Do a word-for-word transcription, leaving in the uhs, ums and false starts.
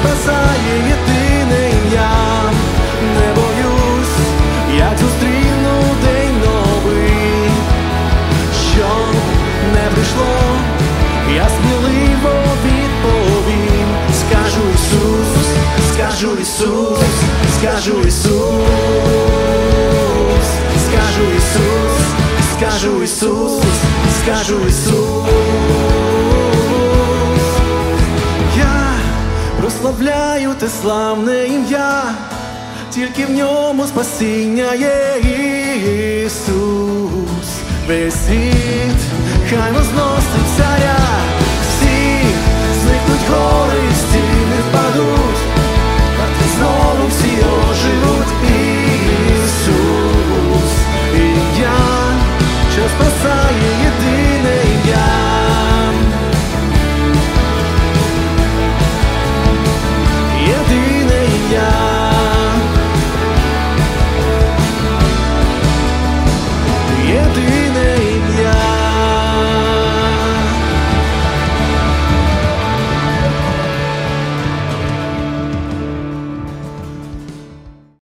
спасає єдине ім'я. Не боюсь, як зустріну день новий, що не прийшло, я сміливо відповім. Скажу Ісус, скажу Ісус, скажу Ісус, скажу Ісус, скажу Ісус, скажу Ісус. Я прославляю те славне ім'я, тільки в ньому спасіння є. Ісус. Весь світ хай возноситься